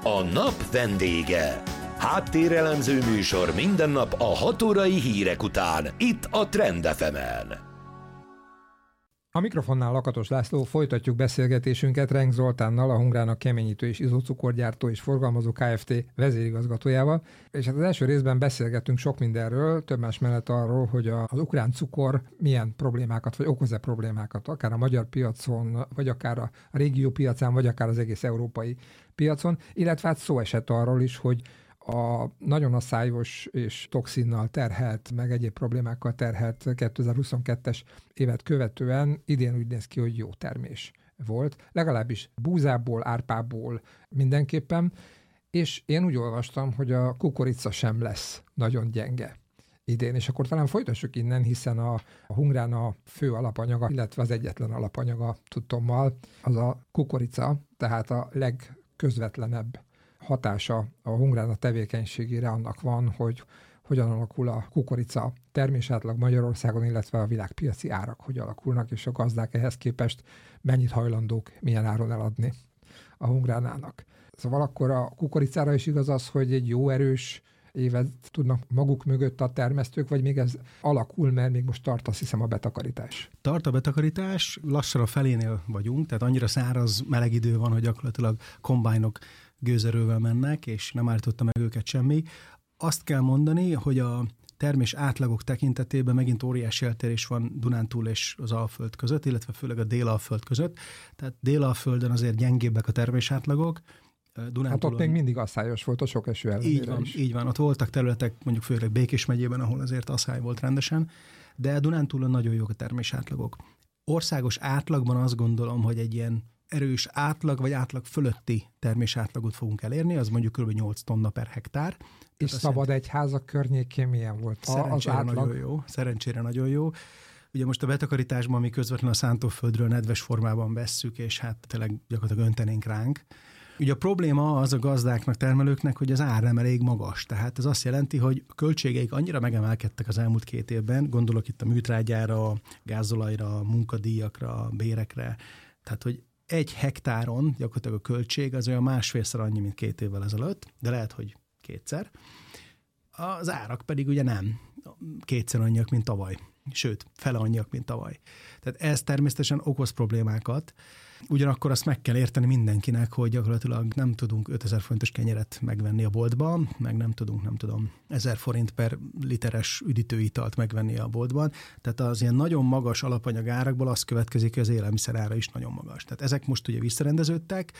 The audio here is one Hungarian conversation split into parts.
A nap vendége. Háttérelemző műsor minden nap a 6 órai hírek után, itt a Trend FM-en. A mikrofonnál Lakatos László, folytatjuk beszélgetésünket Renk Zoltánnal, a Hungrának keményítő és izocukorgyártó és forgalmazó Kft. Vezérigazgatójával. És hát az első részben beszélgettünk sok mindenről, több más mellett arról, hogy az ukrán cukor milyen problémákat, vagy okoz-e problémákat, akár a magyar piacon, vagy akár a régió piacán, vagy akár az egész európai piacon, illetve hát szó esett arról is, hogy a nagyon asszályos és toxinnal terhelt, meg egyéb problémákkal terhelt 2022-es évet követően idén úgy néz ki, hogy jó termés volt. Legalábbis búzából, árpából mindenképpen, és én úgy olvastam, hogy a kukorica sem lesz nagyon gyenge idén, és akkor talán folytassuk innen, hiszen a Hungrán a fő alapanyaga, illetve az egyetlen alapanyaga tudtommal, az a kukorica, tehát a legközvetlenebb hatása a Hungrán a tevékenységére annak van, hogy hogyan alakul a kukorica termésátlag Magyarországon, illetve a világpiaci árak hogy alakulnak, és a gazdák ehhez képest mennyit hajlandók, milyen áron eladni a Hungránának. Szóval akkor a kukoricára is igaz az, hogy egy jó erős évet tudnak maguk mögött a termesztők, vagy még ez alakul, mert még most tart, azt hiszem, a betakarítás. Tart a betakarítás, lassan a felénél vagyunk, tehát annyira száraz, meleg idő van, hogy gyakorlatilag kombájnok gőzerővel mennek, és nem állította meg őket semmi. Azt kell mondani, hogy a termés átlagok tekintetében megint óriási eltérés van Dunántúl és az Alföld között, illetve főleg a Dél-Alföld között. Tehát Dél-Alföldön azért gyengébbek a termés átlagok. Hát ott még mindig asszályos volt a sok eső ellenére is. Így van, ott voltak területek, mondjuk főleg Békés megyében, ahol azért asszály volt rendesen, de Dunántúlon nagyon jók a termés átlagok. Országos átlagban azt gondolom, hogy egy ilyen erős átlag, vagy átlag fölötti termés átlagot fogunk elérni, az mondjuk kb. 8 tonna per hektár. És Szabadegyházak környékén milyen volt az átlag? Nagyon jó, szerencsére nagyon jó. Ugye most a betakarításban mi közvetlenül a szántóföldről nedves formában vesszük, és hát tényleg gyakorlatilag öntenénk ránk. Ugye a probléma az a gazdáknak, termelőknek, hogy az ár nem elég magas. Tehát ez azt jelenti, hogy a költségeik annyira megemelkedtek az elmúlt 2 évben, gondolok itt a műtrágyára, gázolajra, munkadíjakra, bérekre, tehát hogy 1 hektáron gyakorlatilag a költség az olyan 1,5-szer annyi, mint 2 évvel ezelőtt, de lehet, hogy 2-szer. Az árak pedig ugye nem 2-szer annyiak, mint tavaly. Sőt, fele annyiak, mint tavaly. Tehát ez természetesen okoz problémákat. Ugyanakkor azt meg kell érteni mindenkinek, hogy gyakorlatilag nem tudunk 5000 forintos kenyeret megvenni a boltban, meg nem tudunk, 1000 forint per literes üdítőitalt megvenni a boltban. Tehát az ilyen nagyon magas alapanyag árakból az következik, hogy az élelmiszer ára is nagyon magas. Tehát ezek most ugye visszarendeződtek.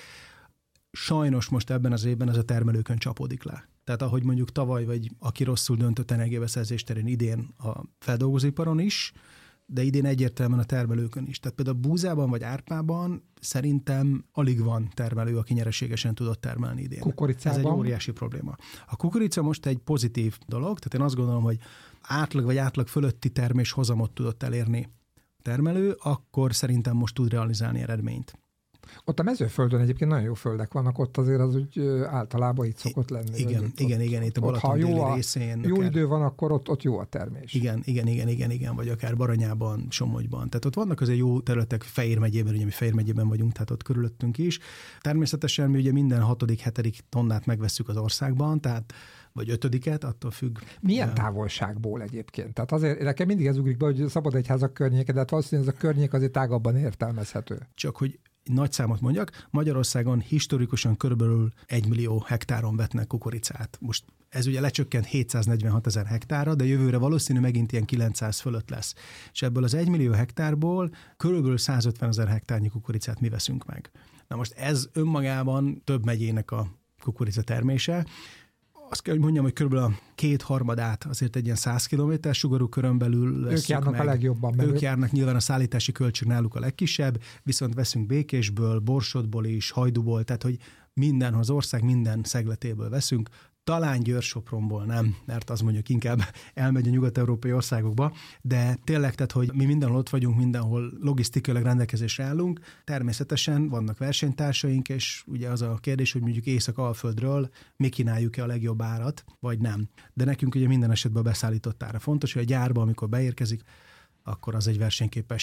Sajnos most ebben az évben ez a termelőkön csapódik le. Tehát ahogy mondjuk tavaly, vagy aki rosszul döntött energiabeszerzés terén idén a feldolgozóiparon is, de idén egyértelműen a termelőkön is. Tehát például búzában vagy árpában szerintem alig van termelő, aki nyereségesen tudott termelni idén. Kukoricában? Ez egy óriási probléma. A kukorica most egy pozitív dolog, tehát én azt gondolom, hogy átlag vagy átlag fölötti terméshozamot tudott elérni a termelő, akkor szerintem most tud realizálni eredményt. Ott a mezőföldön egyébként nagyon jó földek vannak, ott azért az úgy általában itt szokott lenni. Igen, itt a Balaton déli részén. Jó idő van, akkor ott jó a termés. Igen, vagy akár Baranyában, Somogyban. Tehát ott vannak azért jó területek Fejér megyében, ugye mi Fejér megyében vagyunk, tehát ott körülöttünk is. Természetesen mi ugye minden 6.-7. tonnát megvesszük az országban, tehát vagy 5-et, attól függ. Milyen távolságból egyébként? Tehát azért nekem mindig ez ugrik be, hogy Szabadegyházak környéke, de hát valószínűleg ez a környék azért tágabban értelmezhető. Csak hogy nagy számot mondjak, Magyarországon historikusan körülbelül 1 millió hektáron vetnek kukoricát. Most ez ugye lecsökkent 746 000 hektárra, de jövőre valószínű megint ilyen 900 fölött lesz. És ebből az 1 millió hektárból körülbelül 150 000 hektárnyi kukoricát mi veszünk meg. Na most ez önmagában több megyének a kukorica termése. Azt kell, hogy mondjam, hogy körülbelül a 2/3 azért egy ilyen 100 km sugarú körön belül veszünk. Ők járnak meg. A legjobban. Ők járnak, nyilván a szállítási költség náluk a legkisebb, viszont veszünk Békésből, Borsodból is, Hajdúból, tehát hogy mindenhol, az ország minden szegletéből veszünk. Talán Győr-Sopronból nem, mert az mondjuk inkább elmegy a nyugat-európai országokba, de tényleg, tehát, hogy mi mindenhol ott vagyunk, mindenhol logisztikailag rendelkezésre állunk. Természetesen vannak versenytársaink, és ugye az a kérdés, hogy mondjuk Észak-Alföldről mi kínáljuk-e a legjobb árat, vagy nem. De nekünk ugye minden esetben a beszállított ára fontos, hogy a gyárba, amikor beérkezik, akkor az egy versenyképes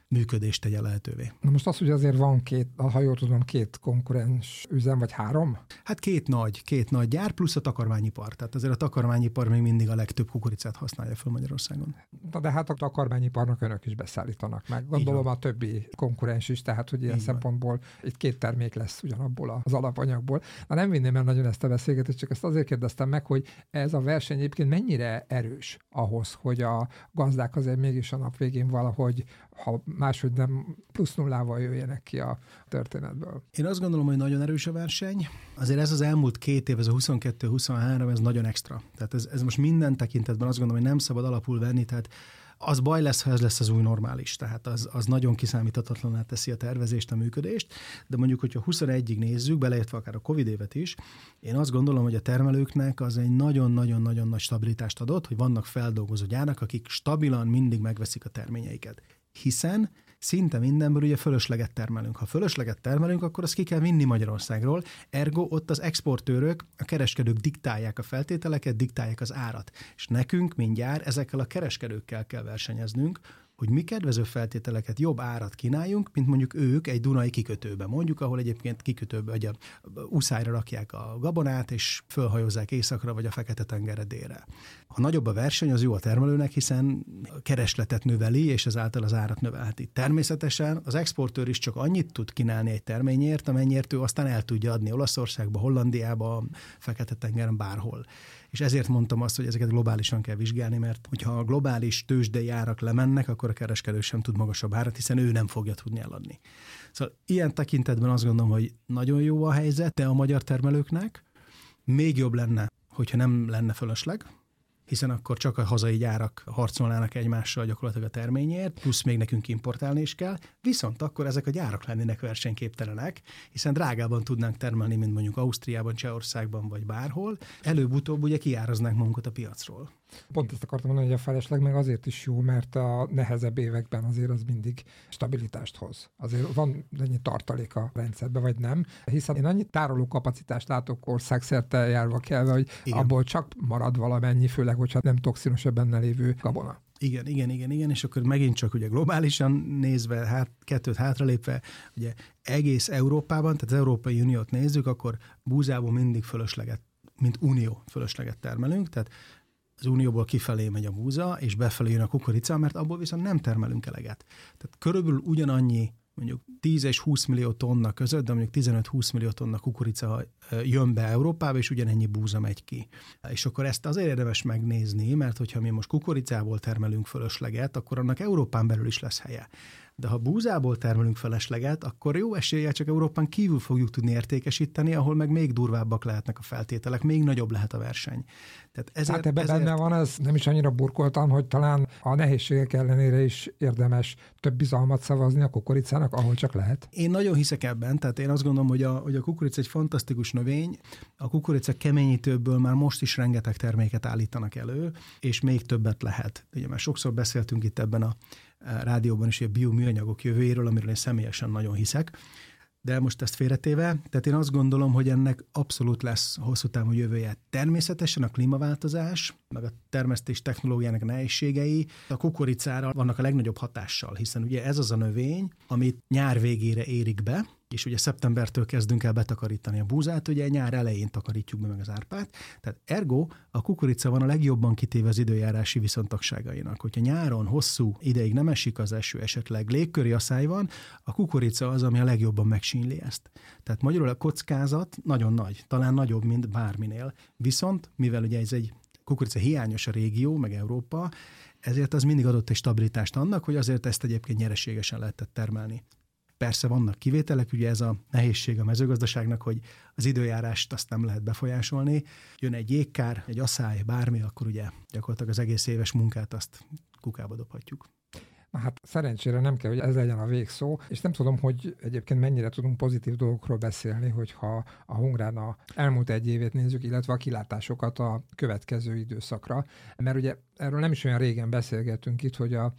működést tegye lehetővé. Na most az, hogy azért van ha jól tudom, két konkurens üzem, vagy 3? Hát két nagy gyár, plusz a takarmányipar. Tehát azért a takarmányipar még mindig a legtöbb kukoricát használja fel Magyarországon. De hát a takarmányiparnak önök is beszállítanak meg. Gondolom a többi konkurens is, tehát hogy ilyen szempontból itt 2 termék lesz ugyanabból az alapanyagból. Na nem vinném el nagyon ezt a beszélgetést, csak ezt azért kérdeztem meg, hogy ez a verseny egyébként mennyire erős ahhoz, hogy a gazdák azért mégis a nap végén valahogy, ha máshogy nem plusz nullával jöjjenek ki a történetből. Én azt gondolom, hogy nagyon erős a verseny. Azért ez az elmúlt 2 év, ez a 22-23, ez nagyon extra. Tehát ez most minden tekintetben azt gondolom, hogy nem szabad alapul venni, tehát az baj lesz, ha ez lesz az új normális. Tehát az nagyon kiszámíthatatlaná teszi a tervezést, a működést, de mondjuk, hogyha 21-ig nézzük, beleértve akár a Covid évet is, én azt gondolom, hogy a termelőknek az egy nagyon-nagyon-nagyon nagy stabilitást adott, hogy vannak feldolgozó gyárak, akik stabilan mindig megveszik a terményeiket. Hiszen szinte mindenből ugye fölösleget termelünk. Ha fölösleget termelünk, akkor azt ki kell vinni Magyarországról, ergo ott az exportőrök, a kereskedők diktálják a feltételeket, diktálják az árat. És nekünk mindjárt ezekkel a kereskedőkkel kell versenyeznünk, hogy mi kedvező feltételeket, jobb árat kínáljunk, mint mondjuk ők egy dunai kikötőbe, mondjuk, ahol egyébként kikötőbe, vagy a uszályra rakják a gabonát, és fölhajózzák északra, vagy a Fekete-tengerre délre. Ha nagyobb a verseny, az jó a termelőnek, hiszen a keresletet növeli, és ezáltal az árat növelheti. Természetesen az exportőr is csak annyit tud kínálni egy terményért, amennyire ő aztán el tudja adni Olaszországba, Hollandiába, Fekete-tengeren, bárhol. És ezért mondtam azt, hogy ezeket globálisan kell vizsgálni, mert hogyha a globális tőzsdei árak lemennek, akkor a kereskedő sem tud magasabb árat, hiszen ő nem fogja tudni eladni. Szóval ilyen tekintetben azt gondolom, hogy nagyon jó a helyzet, de a magyar termelőknek még jobb lenne, hogyha nem lenne fölösleg, hiszen akkor csak a hazai gyárak harcolnának egymással gyakorlatilag a terményért, plusz még nekünk importálni is kell, viszont akkor ezek a gyárak lennének versenyképtelenek, hiszen drágában tudnánk termelni, mint mondjuk Ausztriában, Csehországban vagy bárhol, előbb-utóbb ugye kiáraznánk magunkat a piacról. Pont ezt akartam mondani, hogy a felesleg meg azért is jó, mert a nehezebb években azért az mindig stabilitást hoz. Azért van ennyi tartalék a rendszerben, vagy nem, hiszen én annyi tároló kapacitást látok országszerte járva kelve, hogy igen, abból csak marad valamennyi, főleg, hogyha nem toxinos a benne lévő gabona. Igen, és akkor megint csak ugye globálisan nézve, kettőt hátralépve, ugye egész Európában, tehát az Európai Uniót nézzük, akkor búzából mindig fölösleget, mint unió fölösleget termelünk, tehát az unióból kifelé megy a búza, és befelé jön a kukorica, mert abból viszont nem termelünk eleget. Tehát körülbelül ugyanannyi, mondjuk 10 és 20 millió tonna között, de mondjuk 15-20 millió tonna kukorica jön be Európába, és ugyanennyi búza megy ki. És akkor ezt azért érdemes megnézni, mert hogyha mi most kukoricából termelünk fölösleget, akkor annak Európán belül is lesz helye. De ha búzából termelünk felesleget, akkor jó eséllyel csak Európán kívül fogjuk tudni értékesíteni, ahol meg még durvábbak lehetnek a feltételek, még nagyobb lehet a verseny. Tehát ebben benne van, ez nem is annyira burkoltan, hogy talán a nehézségek ellenére is érdemes több bizalmat szavazni a kukoricának, ahol csak lehet. Én nagyon hiszek ebben, tehát én azt gondolom, hogy a kukorica egy fantasztikus növény, a kukorica keményítőből már most is rengeteg terméket állítanak elő, és még többet lehet. Ugye már sokszor beszéltünk itt ebben a rádióban is a bioműanyagok jövőjéről, amiről én személyesen nagyon hiszek, de most ezt félretéve, tehát én azt gondolom, hogy ennek abszolút lesz hosszú távú jövője. Természetesen a klímaváltozás, meg a termesztés technológiának nehézségei a kukoricára vannak a legnagyobb hatással, hiszen ugye ez az a növény, amit nyár végére érik be, és ugye szeptembertől kezdünk el betakarítani a búzát, ugye nyár elején takarítjuk be meg az árpát, tehát ergo a kukorica van a legjobban kitéve az időjárási viszontagságainak. Hogyha nyáron hosszú ideig nem esik az eső, esetleg légköri asszály van, a kukorica az, ami a legjobban megsínli ezt. Tehát magyarul a kockázat nagyon nagy, talán nagyobb, mint bárminél. Viszont, mivel ugye ez egy kukorica hiányos a régió, meg Európa, ezért az mindig adott egy stabilitást annak, hogy azért ezt egyébként nyereségesen lehetett termelni. Persze vannak kivételek, ugye ez a nehézség a mezőgazdaságnak, hogy az időjárást azt nem lehet befolyásolni. Jön egy jégkár, egy asszály, bármi, akkor ugye gyakorlatilag az egész éves munkát azt kukába dobhatjuk. Na hát szerencsére nem kell, hogy ez legyen a végszó, és nem tudom, hogy egyébként mennyire tudunk pozitív dolgokról beszélni, hogyha a Hungrán a elmúlt egy évét nézzük, illetve a kilátásokat a következő időszakra. Mert ugye erről nem is olyan régen beszélgettünk itt, hogy a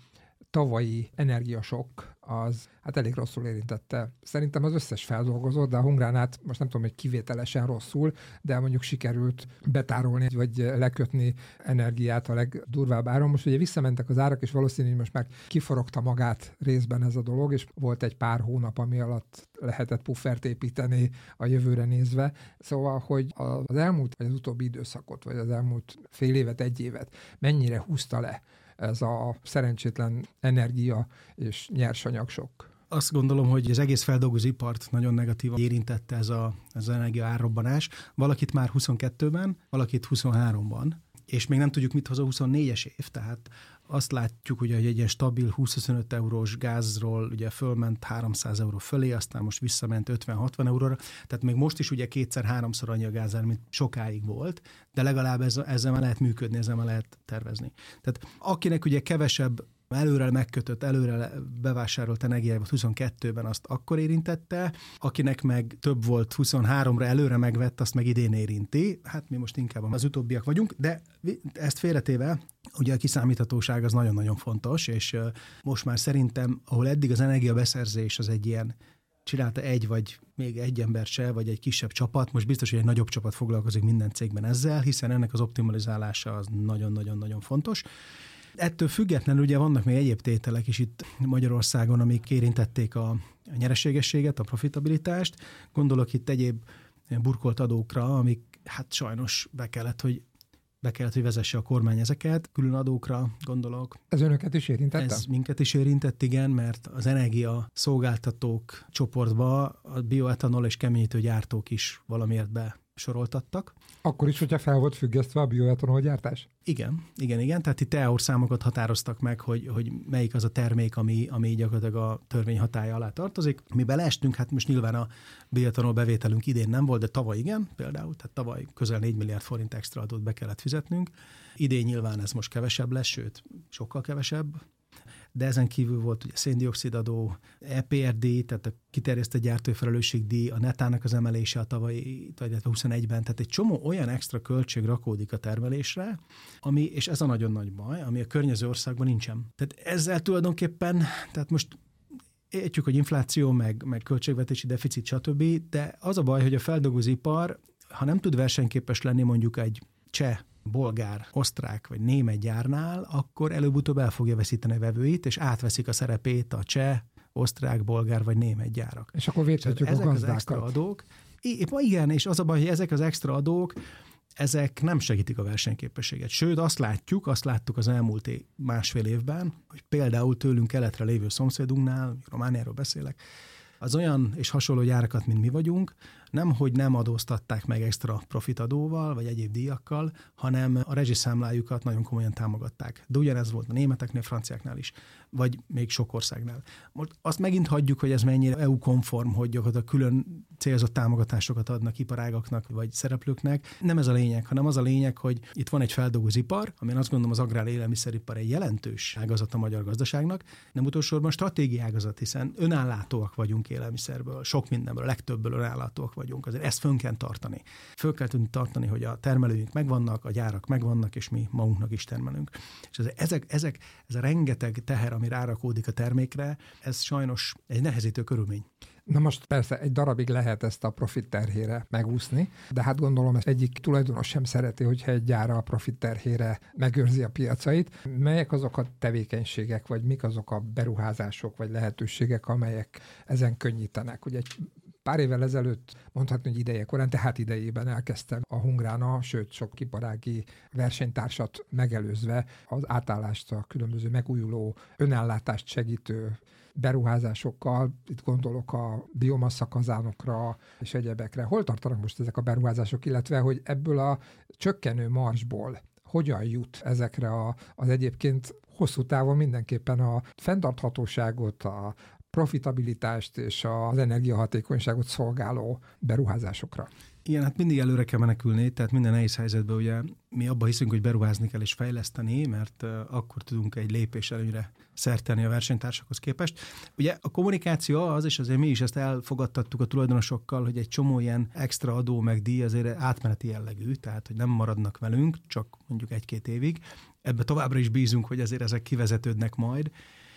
tavalyi energiasokk az hát elég rosszul érintette. Szerintem az összes feldolgozót, de a Hungránát most nem tudom, hogy kivételesen rosszul, de mondjuk sikerült betárolni, vagy lekötni energiát a legdurvább áron. Most ugye visszamentek az árak, és valószínűleg most már kiforogta magát részben ez a dolog, és volt egy pár hónap, ami alatt lehetett puffert építeni a jövőre nézve. Szóval, hogy az elmúlt, vagy az utóbbi időszakot, vagy az elmúlt fél évet, egy évet mennyire húzta le ez a szerencsétlen energia és nyersanyagsokk. Azt gondolom, hogy az egész feldolgozóipart nagyon negatívan érintette ez az energia árrobbanás. Valakit már 22-ben, valakit 23-ban, és még nem tudjuk, mit hoz a 24-es év, tehát azt látjuk, hogy egy ilyen stabil 20-25 eurós gázról ugye fölment 300 euró fölé, aztán most visszament 50-60 euróra, tehát még most is ugye 2-3-szor annyi a gázár, mint sokáig volt, de legalább ezzel már lehet működni, ezzel már lehet tervezni. Tehát akinek ugye kevesebb előre megkötött, előre bevásárolt energiája 22-ben, azt akkor érintette, akinek meg több volt 23-ra előre megvett, azt meg idén érinti. Hát mi most inkább az utóbbiak vagyunk, de ezt félretéve, ugye a kiszámíthatóság az nagyon-nagyon fontos, és most már szerintem, ahol eddig az energiabeszerzés az egy ilyen csinálta egy vagy még egy ember se, vagy egy kisebb csapat, most biztos, hogy egy nagyobb csapat foglalkozik minden cégben ezzel, hiszen ennek az optimalizálása az nagyon-nagyon-nagyon fontos. Ettől függetlenül ugye vannak még egyéb tételek is itt Magyarországon, amik érintették a nyereségességet, a profitabilitást. Gondolok itt egyéb burkolt adókra, amik hát sajnos be kellett, hogy vezesse a kormány ezeket. Külön adókra gondolok. Ez önöket is érintette? Ez minket is érintett, igen, mert az energia szolgáltatók csoportba a bioetanol és keményítő gyártók is valamiért besoroltattak. Akkor is, hogyha fel volt függesztve a bioetanol gyártás? Igen. Tehát itt számokat határoztak meg, hogy melyik az a termék, ami gyakorlatilag a törvény hatálya alá tartozik. Mi beleestünk, hát most nyilván a bioetanol bevételünk idén nem volt, de tavaly igen, például, tehát tavaly közel 4 milliárd forint extra adót be kellett fizetnünk. Idén nyilván ez most kevesebb lesz, sőt, sokkal kevesebb. De ezen kívül volt ugye széndioxid adó, EPRD, tehát a kiterjesztett gyártófelelősségdíj, a netának az emelése a tavalyi, 21-ben, tehát egy csomó olyan extra költség rakódik a termelésre, és ez a nagyon nagy baj, ami a környező országban nincsen. Tehát ezzel tulajdonképpen, tehát most értjük, hogy infláció, meg költségvetési deficit, stb., de az a baj, hogy a feldolgozóipar, ha nem tud versenyképes lenni mondjuk egy cseh, bolgár, osztrák vagy német gyárnál, akkor előbb-utóbb el fogja veszíteni a vevőit, és átveszik a szerepét a cseh, osztrák, bolgár vagy német gyárak. És akkor védhetjük a gazdákat. Ezek az extra adók, igen, és az a baj, hogy ezek az extra adók, ezek nem segítik a versenyképességet. Sőt, azt láttuk az elmúlt másfél évben, hogy például tőlünk keletre lévő szomszédunknál, Romániáról beszélek, az olyan és hasonló gyárakat, mint mi vagyunk, nemhogy nem adóztatták meg extra profitadóval, vagy egyéb díjakkal, hanem a rezsiszámlájukat nagyon komolyan támogatták. De ugyanez volt a németeknél, franciáknál is, vagy még sok országnál. Most azt megint hagyjuk, hogy ez mennyire EU-konform, hogy gyakorlatilag külön célzott támogatásokat adnak iparágaknak, vagy szereplőknek. Nem ez a lényeg, hanem az a lényeg, hogy itt van egy feldolgozóipar, amin azt gondolom az agrár élelmiszeripar egy jelentős ágazat a magyar gazdaságnak, nem utolsóban stratégiai ágazat, hiszen önállátóak vagyunk élelmiszerből, sok mindenből, a legtöbbből önállátóak vagyunk. Azért ezt fönn kell tartani. Föl kell tudni tartani, hogy a termelőink megvannak, a gyárak megvannak, és mi magunknak is termelünk. És ez a rengeteg teher, ami rárakódik a termékre, ez sajnos egy nehezítő körülmény. Na most persze egy darabig lehet ezt a profit terhére megúszni, de hát gondolom ezt egyik tulajdonos sem szereti, hogyha egy gyár a profit terhére megőrzi a piacait. Melyek azok a tevékenységek, vagy mik azok a beruházások, vagy lehetőségek, amelyek ezen könnyítenek? Ugye egy pár évvel ezelőtt, mondhatni, hogy ideje korán, tehát idejében elkezdtem a Hungrána, sőt sok iparági versenytársat megelőzve az átállást a különböző megújuló önellátást segítő beruházásokkal, itt gondolok a biomassa kazánokra és egyebekre. Hol tartanak most ezek a beruházások, illetve hogy ebből a csökkenő marzsból hogyan jut ezekre az egyébként hosszú távon mindenképpen a fenntarthatóságot, a profitabilitást és az energiahatékonyságot szolgáló beruházásokra? Igen, hát mindig előre kell menekülni, tehát minden nehéz helyzetben ugye mi abban hiszünk, hogy beruházni kell és fejleszteni, mert akkor tudunk egy lépés előnyre szert tenni a versenytársakhoz képest. Ugye a kommunikáció az, és azért mi is ezt elfogadtattuk a tulajdonosokkal, hogy egy csomó ilyen extra adó meg díj azért átmeneti jellegű, tehát hogy nem maradnak velünk, csak mondjuk 1-2 évig. Ebbe továbbra is bízunk, hogy azért ezek kivezetődnek majd.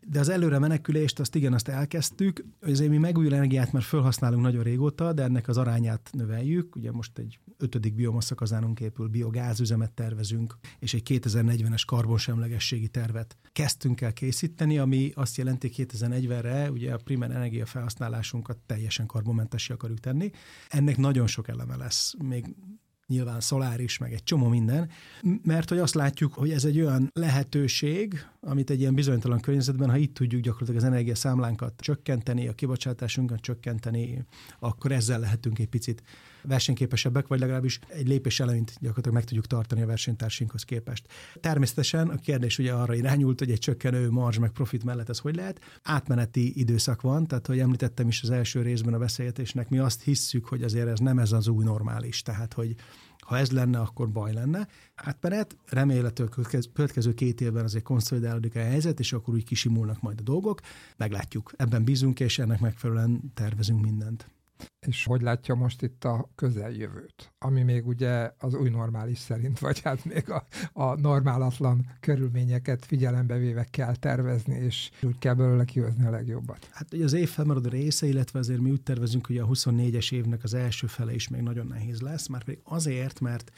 De az előre menekülést, azt elkezdtük, azért mi megújuló energiát már felhasználunk nagyon régóta, de ennek az arányát növeljük. Ugye most egy 5. biomassa kazánunk épül, biogázüzemet tervezünk, és egy 2040-es karbonsemlegességi tervet kezdtünk el készíteni, ami azt jelenti, 2040-re ugye a primer energia felhasználásunkat teljesen karbonmentessé akarjuk tenni. Ennek nagyon sok eleme lesz, még nyilván szoláris, meg egy csomó minden, mert hogy azt látjuk, hogy ez egy olyan lehetőség, amit egy ilyen bizonytalan környezetben, ha itt tudjuk gyakorlatilag az energiaszámlánkat csökkenteni, a kibocsátásunkat csökkenteni, akkor ezzel lehetünk egy picit versenyképesebbek, vagy legalábbis egy lépés eleményt gyakorlatilag meg tudjuk tartani a versenytársunkhoz képest. Természetesen a kérdés ugye arra irányult, hogy egy csökkenő marzs meg profit mellett ez hogy lehet. Átmeneti időszak van, tehát hogy említettem is az első részben a beszélgetésnek, mi azt hisszük, hogy azért ez nem ez az új normális, tehát hogy ha ez lenne, akkor baj lenne. Átmenet, remélhetőleg következő 2 évben azért konszolidálódik a helyzet, és akkor úgy kisimulnak majd a dolgok. Meglátjuk. Ebben bízunk, és ennek megfelelően tervezünk mindent. És hogy látja most itt a közeljövőt, ami még ugye az új normális szerint, vagy hát még a normálatlan körülményeket figyelembe véve kell tervezni, és úgy kell belőle kihozni a legjobbat. Hát ugye az év felmaradó része, illetve azért mi úgy tervezünk, hogy a 24-es évnek az első fele is még nagyon nehéz lesz, már pedig azért,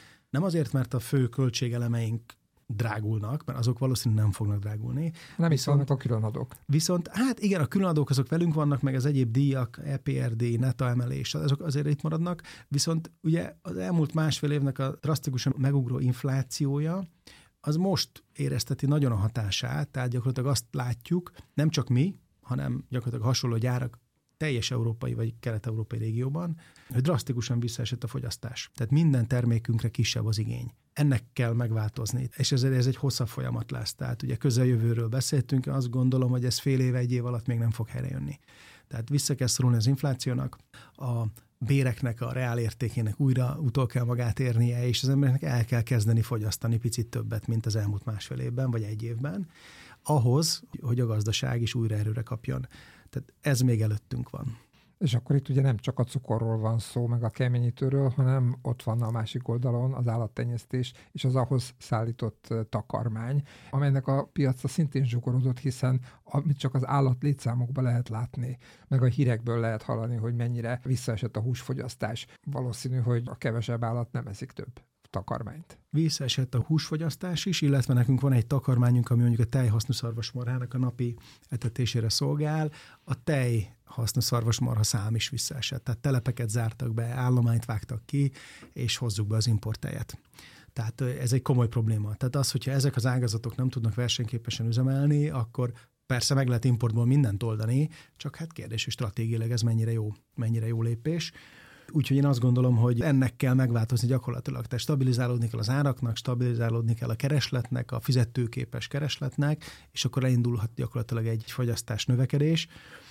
mert a fő költségelemeink drágulnak, mert azok valószínűleg nem fognak drágulni. Nem is vannak a különadók. Viszont, hát igen, a különadók azok velünk vannak, meg az egyéb díjak, EPRD, neta emelés, azok azért itt maradnak, viszont ugye az elmúlt másfél évnek a drasztikusan megugró inflációja, az most érezteti nagyon a hatását, tehát gyakorlatilag azt látjuk, nem csak mi, hanem gyakorlatilag hasonló gyárak teljes európai vagy kelet-európai régióban, hogy drasztikusan visszaesett a fogyasztás. Tehát minden termékünkre kisebb az igény. Ennek kell megváltozni, és ez egy hosszabb folyamat lesz. Tehát ugye közeljövőről beszéltünk, azt gondolom, hogy ez fél év, 1 év alatt még nem fog helyrejönni. Tehát vissza kell szorulni az inflációnak, a béreknek, a reál értékének újra utol kell magát érnie, és az embereknek el kell kezdeni fogyasztani picit többet, mint az elmúlt másfél évben, vagy 1 évben, ahhoz, hogy a gazdaság is újra erőre kapjon. Tehát ez még előttünk van. És akkor itt ugye nem csak a cukorról van szó, meg a keményítőről, hanem ott van a másik oldalon az állattenyésztés és az ahhoz szállított takarmány, amelynek a piaca szintén zsugorodott, hiszen amit csak az állat létszámokban lehet látni, meg a hírekből lehet hallani, hogy mennyire visszaesett a húsfogyasztás. Valószínű, hogy a kevesebb állat nem eszik több takarmányt. Visszaesett a húsfogyasztás is, illetve nekünk van egy takarmányunk, ami mondjuk a tejhasznú szarvasmarhának a napi etetésére szolgál. A tejhasznú szarvasmarha szám is visszaesett. Tehát telepeket zártak be, állományt vágtak ki, és hozzuk be az importtejet. Tehát ez egy komoly probléma. Tehát az, hogyha ezek az ágazatok nem tudnak versenyképesen üzemelni, akkor persze meg lehet importból mindent oldani, csak hát kérdés, hogy stratégiailag ez mennyire jó lépés. Úgyhogy én azt gondolom, hogy ennek kell megváltozni gyakorlatilag. Tehát stabilizálódni kell az áraknak, stabilizálódni kell a keresletnek, a fizetőképes keresletnek, és akkor elindulhat gyakorlatilag egy fogyasztás növekedés.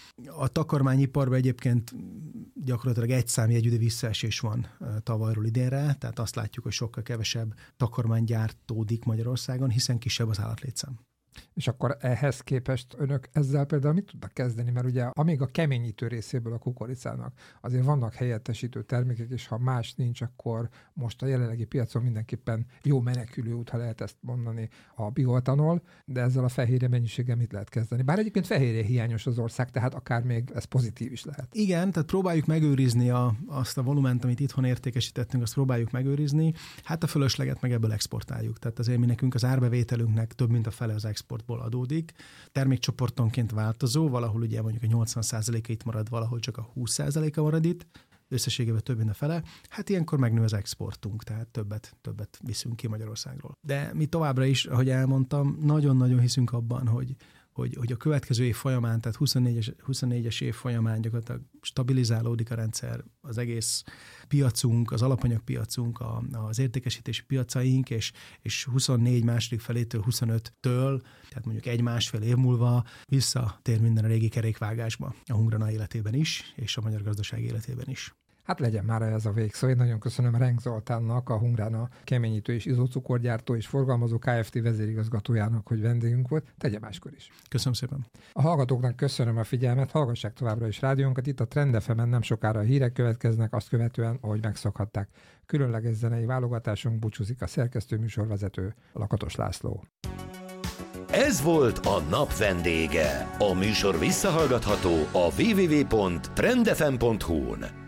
A takarmányiparban egyébként gyakorlatilag egy számjegyű visszaesés van tavalyról idénre, tehát azt látjuk, hogy sokkal kevesebb takarmány gyártódik Magyarországon, hiszen kisebb az állatlétszám. És akkor ehhez képest önök ezzel például mit tudnak kezdeni? Mert ugye amíg a keményítő részéből a kukoricának azért vannak helyettesítő termékek, és ha más nincs, akkor most a jelenlegi piacon mindenképpen jó menekülő út, ha lehet ezt mondani, a bioetanol, de ezzel a fehérje mennyiséggel mit lehet kezdeni? Bár egyébként fehérje hiányos az ország, tehát akár még ez pozitív is lehet. Igen, tehát próbáljuk megőrizni azt a volument, amit itthon értékesítettünk, azt próbáljuk megőrizni. Hát a fölösleget meg ebből exportáljuk. Tehát azért mi nekünk az árbevételünknek több mint a fele az exportból adódik. Termékcsoportonként változó, valahol ugye mondjuk a 80%-a itt marad, valahol csak a 20%-a marad itt, összességében több mint a fele. Hát ilyenkor megnő az exportunk, tehát többet viszünk ki Magyarországról. De mi továbbra is, ahogy elmondtam, nagyon-nagyon hiszünk abban, hogy a következő év folyamán, tehát 24-es év folyamán gyakorlatilag stabilizálódik a rendszer, az egész piacunk, az alapanyagpiacunk, az értékesítési piacaink, és 24 második felétől, 25-től, tehát mondjuk 1-1,5 év múlva visszatér minden a régi kerékvágásba, a Hungrana életében is, és a magyar gazdaság életében is. Hát legyen már ez a végszó. Én nagyon köszönöm Renk Zoltánnak, a Hungrana keményítő és izocukorgyártó és forgalmazó Kft. Vezérigazgatójának, hogy vendégünk volt. Tegye máskor is. Köszönöm szépen. A hallgatóknak köszönöm a figyelmet, hallgassák továbbra is rádiónkat. Itt a Trend FM-en nem sokára a hírek következnek, azt követően, ahogy megszokhatták. Különleges zenei válogatásunk, búcsúzik a szerkesztő műsorvezető Lakatos László. Ez volt a nap vendége. A műsor visszahallgatható a www.trendfm.hu-n.